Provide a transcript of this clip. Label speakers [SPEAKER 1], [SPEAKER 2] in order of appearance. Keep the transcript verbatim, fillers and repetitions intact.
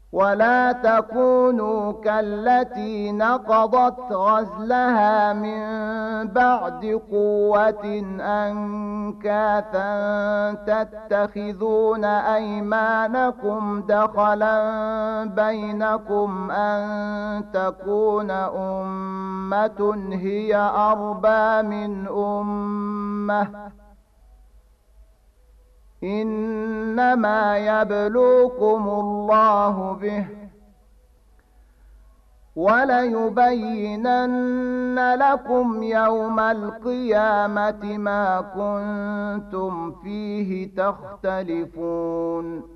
[SPEAKER 1] ولا تكونوا كالتي نقضت غزلها من بعد قوة أنكاثا تتخذون أيمانكم دخلا بينكم أن تكون أمة هي أربى من أمة إنما يبلوكم الله به وليبينن لكم يوم القيامة ما كنتم فيه تختلفون